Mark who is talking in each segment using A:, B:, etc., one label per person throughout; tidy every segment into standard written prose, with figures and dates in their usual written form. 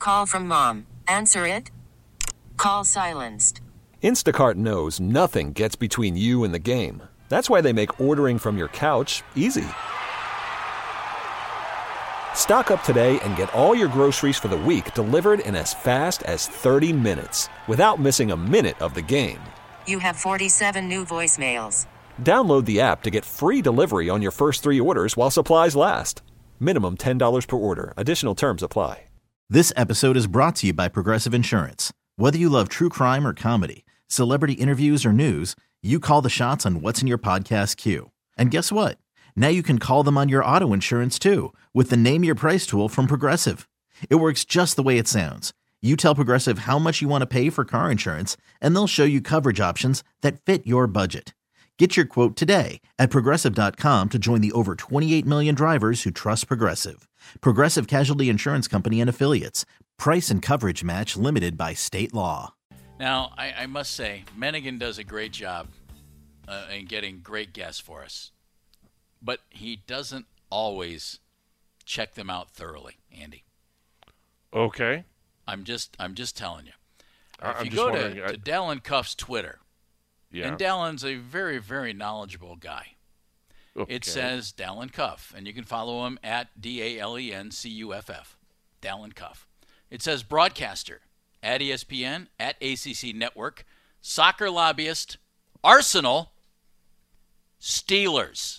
A: Call from mom. Answer it. Call silenced.
B: Instacart knows nothing gets between you and the game. That's why they make ordering from your couch easy. Stock up today and get all your groceries for the week delivered in as fast as 30 minutes without missing a minute of the game.
A: You have 47 new voicemails.
B: Download the app to get free delivery on your first 3 orders while supplies last. Minimum $10 per order. Additional terms apply.
C: This episode is brought to you by Progressive Insurance. Whether you love true crime or comedy, celebrity interviews or news, you call the shots on what's in your podcast queue. And guess what? Now you can call them on your auto insurance too with the Name Your Price tool from Progressive. It works just the way it sounds. You tell Progressive how much you want to pay for car insurance, and they'll show you coverage options that fit your budget. Get your quote today at Progressive.com to join the over 28 million drivers who trust Progressive. Progressive Casualty Insurance Company and Affiliates. Price and coverage match limited by state law.
D: Now, I must say, Mennigan does a great job in getting great guests for us. But he doesn't always check them out thoroughly, Andy.
E: Okay.
D: I'm just telling you. If
E: I'm
D: you
E: just
D: go
E: wondering,
D: to Dallin Cuff's Twitter,
E: Yeah.
D: and Dallin's a very, very knowledgeable guy.
E: Okay.
D: It says Dallin Cuff, and you can follow him at DALENCUFF, Dallin Cuff. It says broadcaster at ESPN, at ACC Network, soccer lobbyist, Arsenal, Steelers.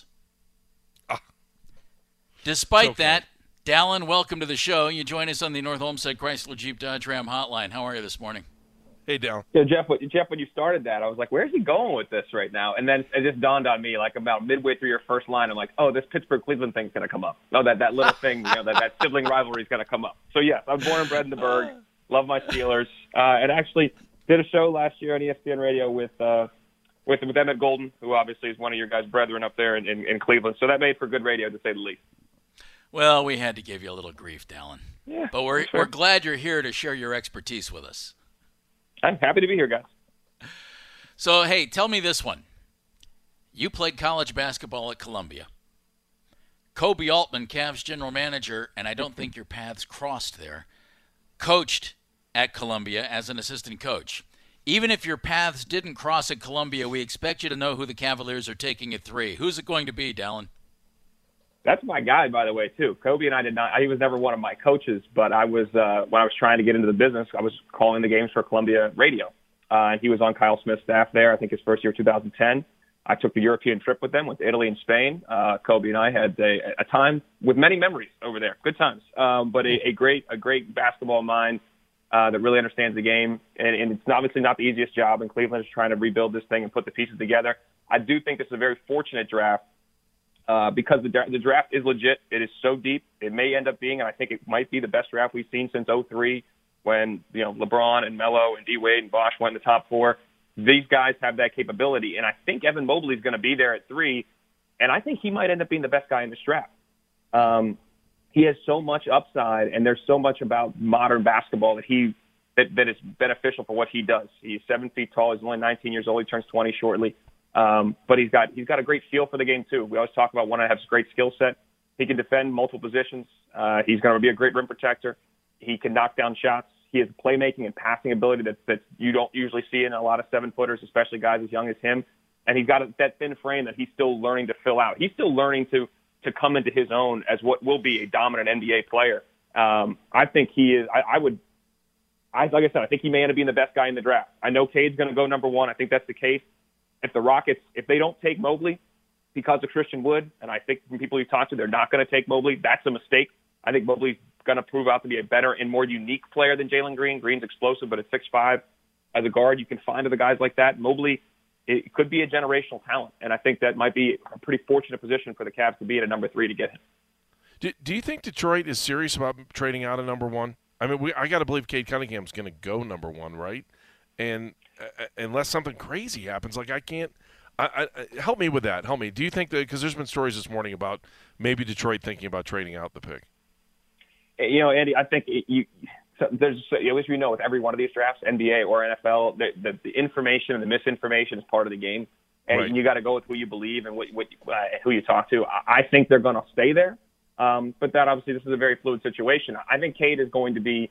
D: Despite that, Dallin, welcome to the show. You join us on the North Olmsted Chrysler Jeep Dodge Ram hotline. How are you this morning?
E: Hey, Dallin.
F: Yeah, Jeff, when you started that, I was like, where's he going with this right now? And then it just dawned on me, like about midway through your first line, I'm like, oh, this Pittsburgh-Cleveland thing's going to come up. Oh, that little thing, that sibling rivalry is going to come up. So, yes, I'm born and bred in the Burgh, love my Steelers, and actually did a show last year on ESPN Radio with Emmett Golden, who obviously is one of your guys' brethren up there in Cleveland. So that made for good radio, to say the least.
D: Well, we had to give you a little grief, Dallin.
F: Yeah,
D: but we're glad you're here to share your expertise with us.
F: I'm happy to be here, guys.
D: So, hey, tell me this one. You played college basketball at Columbia. Kobe Altman, Cavs general manager, and I don't think your paths crossed there, coached at Columbia as an assistant coach. Even if your paths didn't cross at Columbia, we expect you to know who the Cavaliers are taking at 3. Who's it going to be, Dallin?
F: That's my guy, by the way, too. Kobe and I did not. He was never one of my coaches, but I was when I was trying to get into the business, I was calling the games for Columbia Radio. And he was on Kyle Smith's staff there. I think his first year, 2010. I took the European trip with them, went to Italy and Spain. Kobe and I had a time with many memories over there. Good times, but a great basketball mind that really understands the game. And it's obviously not the easiest job. And Cleveland is trying to rebuild this thing and put the pieces together. I do think this is a very fortunate draft. Because the draft is legit. It is so deep. It may end up being, and I think it might be the best draft we've seen since 2003 when, LeBron and Melo and D-Wade and Bosh went in the top 4. These guys have that capability, and I think Evan Mobley is going to be there at 3, and I think he might end up being the best guy in this draft. He has so much upside, and there's so much about modern basketball that is beneficial for what he does. He's 7 feet tall. He's only 19 years old. He turns 20 shortly. But he's got a great feel for the game, too. We always talk about one that has a great skill set. He can defend multiple positions. He's going to be a great rim protector. He can knock down shots. He has playmaking and passing ability that you don't usually see in a lot of 7-footers, especially guys as young as him. And he's got that thin frame that he's still learning to fill out. He's still learning to come into his own as what will be a dominant NBA player. I think he is. Like I said, I think he may end up being the best guy in the draft. I know Cade's going to go number 1. I think that's the case. If the Rockets, if they don't take Mobley because of Christian Wood, and I think from people you talk to, they're not going to take Mobley, that's a mistake. I think Mobley's going to prove out to be a better and more unique player than Jalen Green. Green's explosive, but at 6'5", as a guard, you can find other guys like that. Mobley, it could be a generational talent, and I think that might be a pretty fortunate position for the Cavs to be at a number 3 to get him.
E: Do you think Detroit is serious about trading out of number 1? I mean, I got to believe Cade Cunningham's going to go number 1, right? And unless something crazy happens, like I can't help me with that. Help me. Do you think that, because there's been stories this morning about maybe Detroit thinking about trading out the pick?
F: Andy, I think there's, at least with every one of these drafts, NBA or NFL, the information and the misinformation is part of the game, and
E: right.
F: You got to go with who you believe and who you talk to. I think they're going to stay there, but that obviously this is a very fluid situation. I think Cade is going to be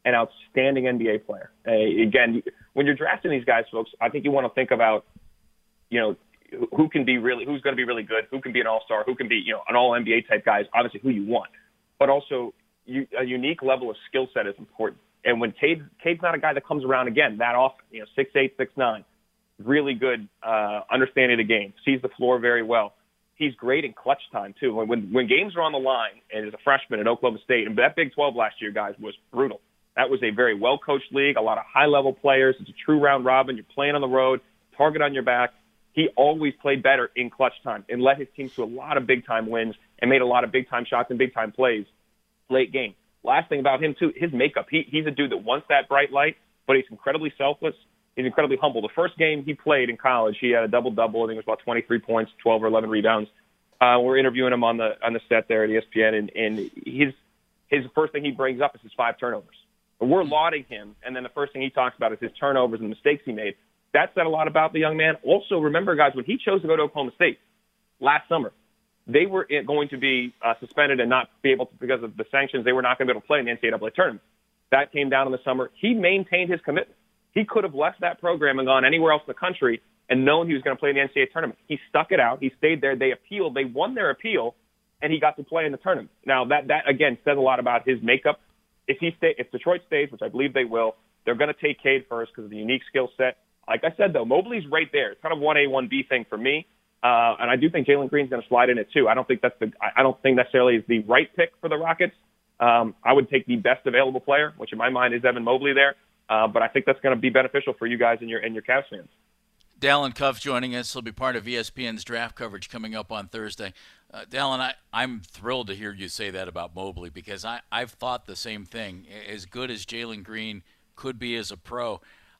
F: an outstanding NBA player. Again, when you're drafting these guys, folks, I think you want to think about, who's going to be really good, who can be an all-star, who can be, an all-NBA type guy is obviously who you want. But also, a unique level of skill set is important. And when Cade's not a guy that comes around again that often, 6'8", 6'9", really good understanding of the game, sees the floor very well. He's great in clutch time, too. When games are on the line, and as a freshman at Oklahoma State, and that Big 12 last year, guys, was brutal. That was a very well-coached league, a lot of high-level players. It's a true round robin. You're playing on the road, target on your back. He always played better in clutch time and led his team to a lot of big-time wins and made a lot of big-time shots and big-time plays late game. Last thing about him, too, his makeup. He's a dude that wants that bright light, but he's incredibly selfless. He's incredibly humble. The first game he played in college, he had a double-double. I think it was about 23 points, 12 or 11 rebounds. We're interviewing him on the set there at ESPN, and his first thing he brings up is his 5 turnovers. But we're lauding him, and then the first thing he talks about is his turnovers and mistakes he made. That said a lot about the young man. Also, remember, guys, when he chose to go to Oklahoma State last summer, they were going to be suspended and not be able to, because of the sanctions, they were not going to be able to play in the NCAA tournament. That came down in the summer. He maintained his commitment. He could have left that program and gone anywhere else in the country and known he was going to play in the NCAA tournament. He stuck it out. He stayed there. They appealed. They won their appeal, and he got to play in the tournament. Now, that again, says a lot about his makeup. If Detroit stays, which I believe they will, they're going to take Cade first because of the unique skill set. Like I said, though, Mobley's right there. It's kind of 1A, 1B thing for me. And I do think Jalen Green's going to slide in it, too. I don't think necessarily is the right pick for the Rockets. I would take the best available player, which in my mind is Evan Mobley there. But I think that's going to be beneficial for you guys and your Cavs fans.
D: Dallin Cuff joining us. He'll be part of ESPN's draft coverage coming up on Thursday. Dallin, I'm thrilled to hear you say that about Mobley because I've thought the same thing. As good as Jalen Green could be as a pro,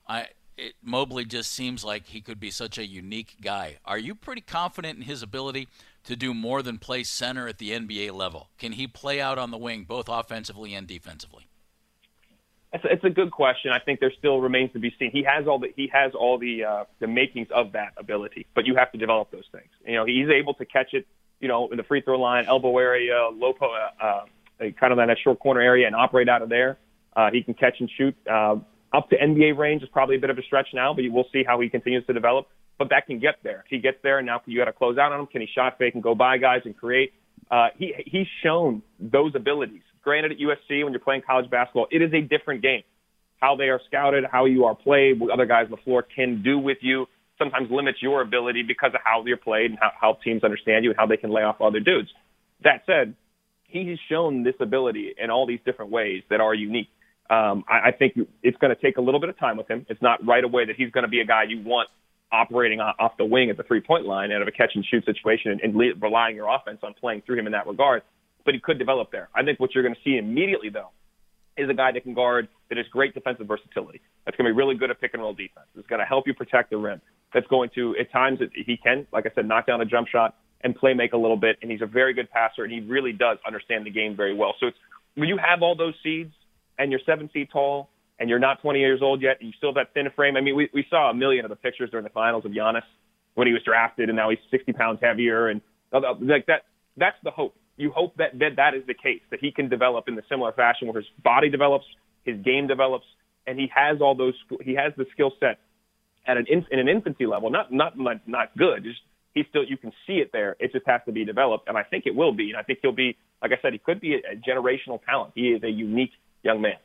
D: Mobley just seems like he could be such a unique guy. Are you pretty confident in his ability to do more than play center at the NBA level? Can he play out on the wing, both offensively and defensively?
F: It's a good question. I think there still remains to be seen. He has all the makings of that ability, but you have to develop those things. He's able to catch it, in the free throw line, elbow area, low kind of in that short corner area, and operate out of there. He can catch and shoot. Up to NBA range is probably a bit of a stretch now, but we'll see how he continues to develop. But that can get there. If he gets there, now you got to close out on him. Can he shot fake and go by guys and create? He's shown those abilities. Granted, at USC, when you're playing college basketball, it is a different game. How they are scouted, how you are played, what other guys on the floor can do with you, sometimes limits your ability because of how you're played and how teams understand you and how they can lay off other dudes. That said, he's shown this ability in all these different ways that are unique. I think it's going to take a little bit of time with him. It's not right away that he's going to be a guy you want operating off the wing at the three-point line out of a catch-and-shoot situation and relying your offense on playing through him in that regard. But he could develop there. I think what you're going to see immediately, though, is a guy that can guard, that has great defensive versatility. That's going to be really good at pick-and-roll defense. It's going to help you protect the rim. That's going to, at times, he can, like I said, knock down a jump shot and play make a little bit, and he's a very good passer, and he really does understand the game very well. So it's when you have all those seeds and you're 7 feet tall and you're not 20 years old yet and you still have that thin frame. I mean, we saw a million of the pictures during the finals of Giannis when he was drafted, and now he's 60 pounds heavier. And like that's the hope. You hope that is the case, that he can develop in the similar fashion where his body develops, his game develops, and he has all those. He has the skill set at in an infancy level, not good. He's still, you can see it there. It just has to be developed, and I think it will be. And I think he'll be, like I said, he could be a generational talent. He is a unique young man.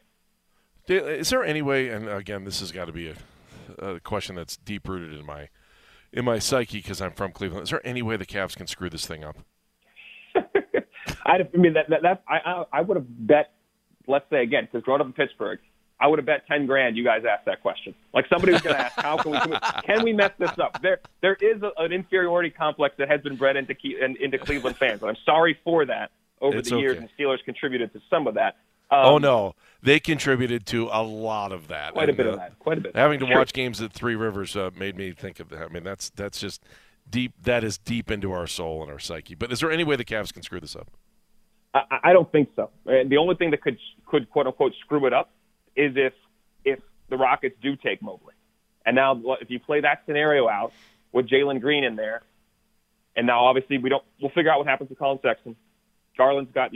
E: Is there any way? And again, this has got to be a question that's deep rooted in my psyche because I'm from Cleveland. Is there any way the Cavs can screw this thing up?
F: I would have bet, let's say again, because growing up in Pittsburgh, I would have bet $10,000 you guys asked that question. Like somebody was going to ask, how can we mess this up? There is an inferiority complex that has been bred into Cleveland fans, and I'm sorry for that over the years, and the Steelers contributed to some of that.
E: Oh no, they contributed to a lot of that.
F: Quite a bit of that. Quite a bit.
E: Having to watch games at Three Rivers made me think of that. I mean, that's just deep. That is deep into our soul and our psyche. But is there any way the Cavs can screw this up?
F: I don't think so. The only thing that could quote unquote screw it up is if the Rockets do take Mobley. And now if you play that scenario out with Jalen Green in there, and now obviously we'll figure out what happens to Colin Sexton. Garland's got,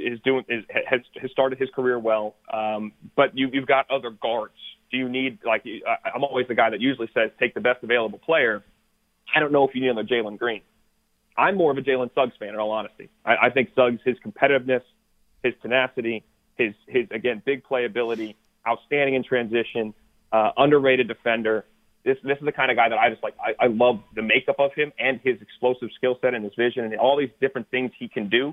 F: has started his career well, but you've got other guards. Do you need, I'm always the guy that usually says take the best available player. I don't know if you need another Jalen Green. I'm more of a Jalen Suggs fan, in all honesty. I think Suggs, his competitiveness, his tenacity, his again, big playability, outstanding in transition, underrated defender. This is the kind of guy that I just like. I love the makeup of him and his explosive skill set and his vision and all these different things he can do.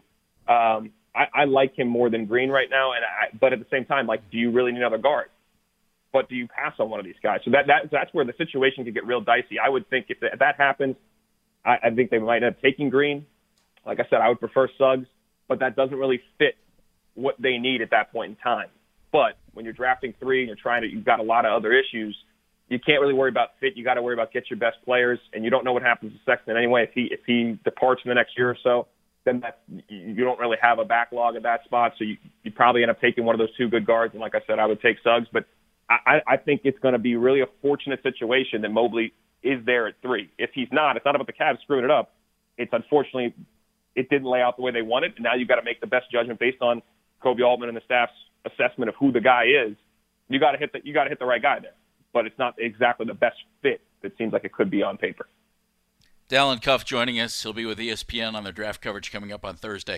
F: I like him more than Green right now, but at the same time, do you really need another guard? But do you pass on one of these guys? So that's where the situation could get real dicey. I would think if that happens, I think they might end up taking Green. Like I said, I would prefer Suggs, but that doesn't really fit what they need at that point in time. But when you're drafting 3 and you've got a lot of other issues, you can't really worry about fit. You got to worry about get your best players, and you don't know what happens to Sexton anyway. If he departs in the next year or so, then you don't really have a backlog at that spot. So you probably end up taking one of those 2 good guards. And like I said, I would take Suggs, but I think it's going to be really a fortunate situation that Mobley is there at 3. If he's not, it's not about the Cavs screwing it up. It's unfortunately it didn't lay out the way they wanted, and now you've got to make the best judgment based on Kobe Altman and the staff's assessment of who the guy is. You got to hit the right guy there, but it's not exactly the best fit that seems like it could be on paper.
D: Dallin Cuff joining us. He'll be with ESPN on their draft coverage coming up on Thursday.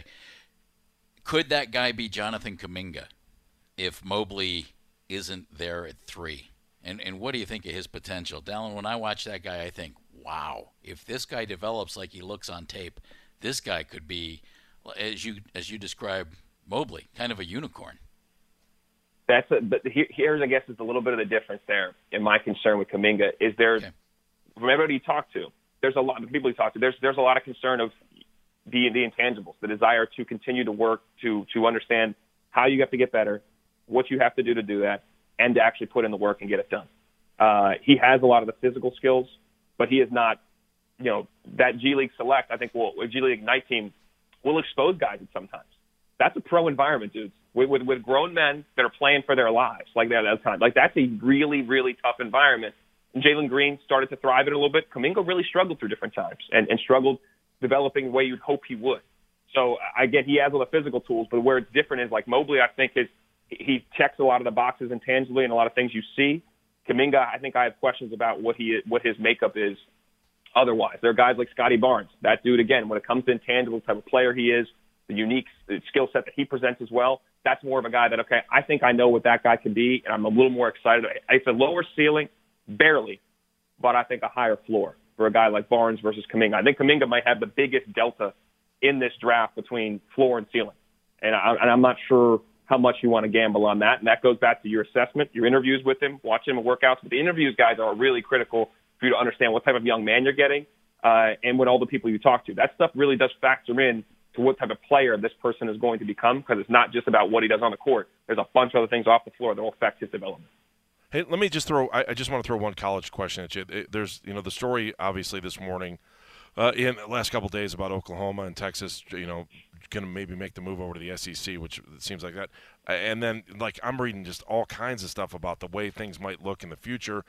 D: Could that guy be Jonathan Kuminga if Mobley isn't there at 3? And what do you think of his potential? Dallin, when I watch that guy, I think, wow, if this guy develops like he looks on tape, this guy could be, as you described Mobley, kind of a unicorn.
F: But here's, I guess, is a little bit of the difference there in my concern with Kuminga. Is there, from everybody you talk to, there's a lot of people you talk to, there's a lot of concern of the intangibles, the desire to continue to work, to understand how you have to get better, what you have to do that, and to actually put in the work and get it done. He has a lot of the physical skills, but he is not, that G League Select, I think, G League Ignite team will expose guys at sometimes. That's a pro environment, dudes. With grown men that are playing for their lives like that at that time. That's a really, really tough environment. And Jalen Green started to thrive in it a little bit. Kuminga really struggled through different times and struggled developing the way you'd hope he would. So, again, he has all the physical tools, but where it's different is like Mobley, I think, he checks a lot of the boxes intangibly and a lot of things you see. Kuminga, I think I have questions about what his makeup is otherwise. There are guys like Scotty Barnes. That dude, again, when it comes to intangibles, type of player he is, the unique skill set that he presents as well, that's more of a guy that, okay, I think I know what that guy can be, and I'm a little more excited. It's a lower ceiling, barely, but I think a higher floor for a guy like Barnes versus Kuminga. I think Kuminga might have the biggest delta in this draft between floor and ceiling, and I'm not sure how much you want to gamble on that, and that goes back to your assessment, your interviews with him, watching him at workouts. But the interviews, guys, are really critical for you to understand what type of young man you're getting and what all the people you talk to. That stuff really does factor in to what type of player this person is going to become, because it's not just about what he does on the court. There's a bunch of other things off the floor that will affect his development.
E: Hey, let me just I just want to throw one college question at you. There's, the story, obviously, this morning, in the last couple of days about Oklahoma and Texas, going to maybe make the move over to the SEC, which seems like that. And then, I'm reading just all kinds of stuff about the way things might look in the future,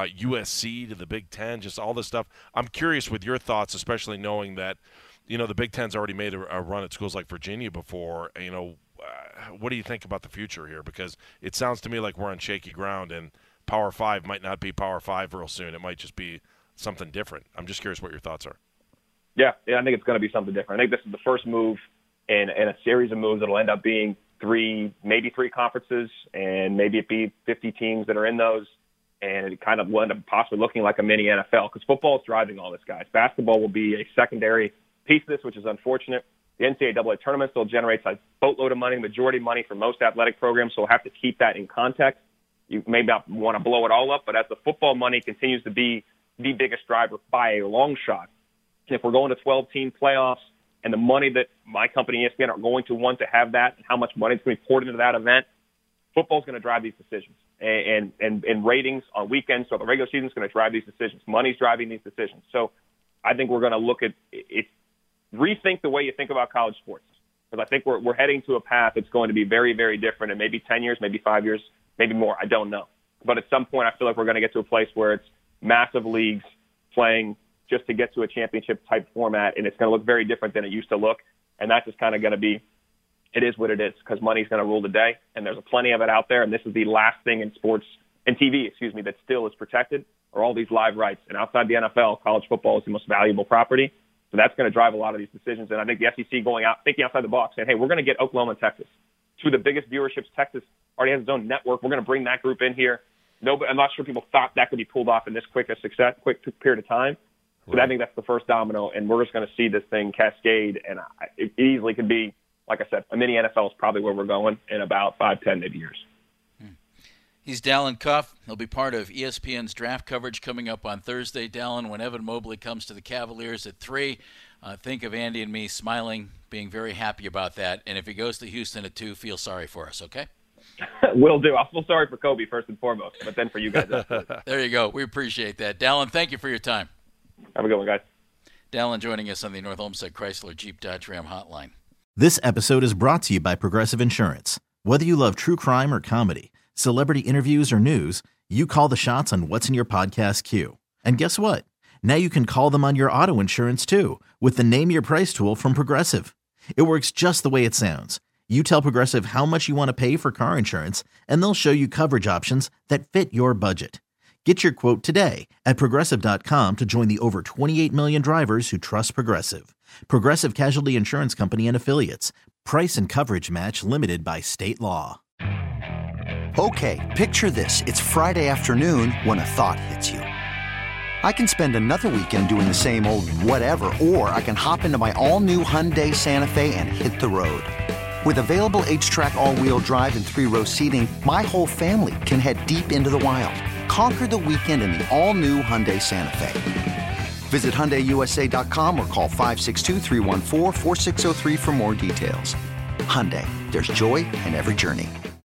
E: USC to the Big Ten, just all this stuff. I'm curious with your thoughts, especially knowing that, the Big Ten's already made a run at schools like Virginia before. What do you think about the future here? Because it sounds to me like we're on shaky ground, and Power 5 might not be Power 5 real soon. It might just be something different. I'm just curious what your thoughts are.
F: Yeah, I think it's going to be something different. I think this is the first move in a series of moves that will end up being maybe three conferences, and maybe it be 50 teams that are in those, and it kind of will end up possibly looking like a mini NFL, because football is driving all this, guys. Basketball will be a secondary piece of this, which is unfortunate. The NCAA tournament still generates a boatload of money, majority money for most athletic programs, so we'll have to keep that in context. You may not want to blow it all up, but as the football money continues to be the biggest driver by a long shot, if we're going to 12-team playoffs and the money that my company, ESPN, are going to want to have that and how much money is going to be poured into that event, football is going to drive these decisions. And ratings on weekends, so the regular season is going to drive these decisions. Money's driving these decisions. So I think we're going to look at it, rethink the way you think about college sports. Because I think we're heading to a path that's going to be very, very different in maybe 10 years, maybe 5 years, maybe more. I don't know. But at some point, I feel like we're going to get to a place where it's massive leagues playing just to get to a championship type format, and it's going to look very different than it used to look. And that's just kind of going to be it is what it is because money's going to rule the day, and there's plenty of it out there. And this is the last thing in sports and TV, that still is protected are all these live rights. And outside the NFL, college football is the most valuable property. So that's going to drive a lot of these decisions. And I think the SEC going out, thinking outside the box, saying, hey, we're going to get Oklahoma and Texas. Two of the biggest viewerships. Texas already has its own network. We're going to bring that group in here. I'm not sure people thought that could be pulled off in this quick period of time. So I think that's the first domino, and we're just going to see this thing cascade. And it easily could be, like I said, a mini NFL is probably where we're going in about 5, 10, maybe years.
D: He's Dallin Cuff. He'll be part of ESPN's draft coverage coming up on Thursday. Dallin, when Evan Mobley comes to the Cavaliers at 3, think of Andy and me smiling, being very happy about that. And if he goes to Houston at 2, feel sorry for us, okay?
F: Will do. I'll feel sorry for Kobe first and foremost, but then for you guys.
D: There you go. We appreciate that. Dallin, thank you for your time.
F: Have a good one, guys.
D: Dallin joining us on the North Olmsted Chrysler Jeep Dodge Ram hotline.
C: This episode is brought to you by Progressive Insurance. Whether you love true crime or comedy, celebrity interviews or news, you call the shots on what's in your podcast queue. And guess what? Now you can call them on your auto insurance too with the Name Your Price tool from Progressive. It works just the way it sounds. You tell Progressive how much you want to pay for car insurance, and they'll show you coverage options that fit your budget. Get your quote today at Progressive.com to join the over 28 million drivers who trust Progressive. Progressive Casualty Insurance Company and Affiliates. Price and coverage match limited by state law.
G: Okay, picture this. It's Friday afternoon when a thought hits you. I can spend another weekend doing the same old whatever, or I can hop into my all-new Hyundai Santa Fe and hit the road. With available H-Track all-wheel drive and 3-row seating, my whole family can head deep into the wild. Conquer the weekend in the all-new Hyundai Santa Fe. Visit HyundaiUSA.com or call 562-314-4603 for more details. Hyundai, there's joy in every journey.